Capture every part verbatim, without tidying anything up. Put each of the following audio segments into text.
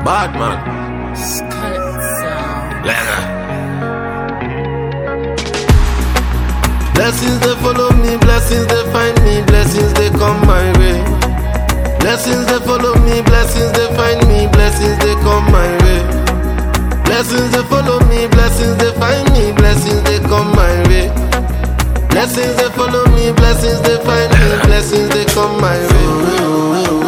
Bad man. Leather. Blessings they follow me, blessings they find me, blessings they come my way. Blessings they follow me, blessings they find me, blessings they come my way. Blessings they follow me, blessings they find me, blessings they come my way. Blessings they follow me, blessings they find me, blessings they come my way.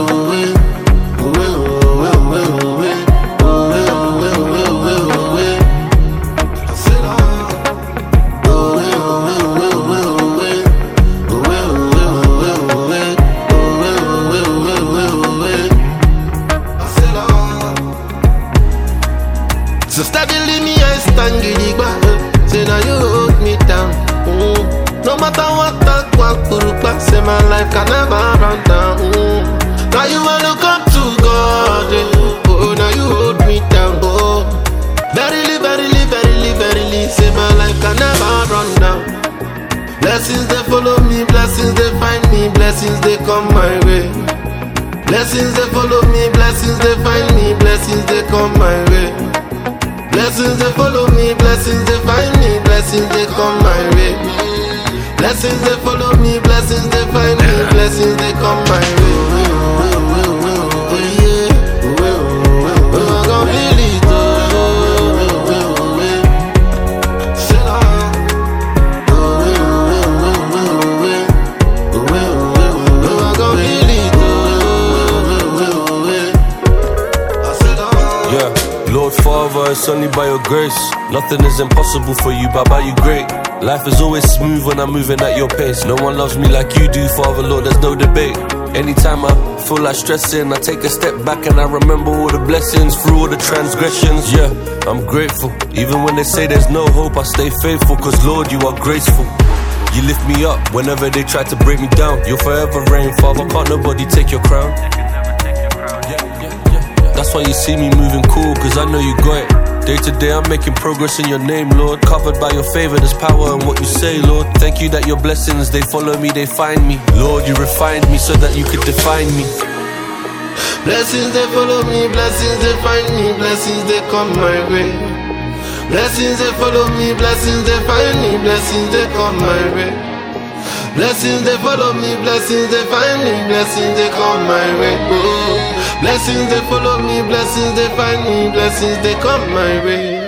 So steadily me I stand gidigba. Say now you hold me down. Mm. No matter what I walk through, say my life can never run down. Mm. Now you will look up to God. Eh. Oh, now you hold me down. Oh, verily, verily, verily, verily, say my life can never run down. Blessings they follow me, blessings they find me, blessings they come my way. Blessings they follow me, blessings they find me, blessings they come my way. Blessings they follow me, blessings they find me, blessings they come my way. Blessings they follow me, blessings they find me, blessings they come my way. Oh, I gon' feel it, Lord Father, it's only by your grace. Nothing is impossible for you, but by you great. Life is always smooth when I'm moving at your pace. No one loves me like you do, Father, Lord, there's no debate. Anytime I feel like stressing, I take a step back and I remember all the blessings through all the transgressions. Yeah, I'm grateful. Even when they say there's no hope, I stay faithful, cause Lord, you are graceful. You lift me up whenever they try to break me down. You'll forever reign, Father, can't nobody take your crown. That's why you see me moving cool, cause I know you got it. Day to day I'm making progress in your name, Lord. Covered by your favor, there's power in what you say, Lord. Thank you that your blessings, they follow me, they find me. Lord, you refined me so that you could define me. Blessings they follow me, blessings they find me, blessings they come my way. Blessings they follow me, blessings they find me, blessings they come my way. Blessings they follow me, blessings they find me, blessings they come my way. Oh. Blessings they follow me, blessings they find me, blessings they come my way.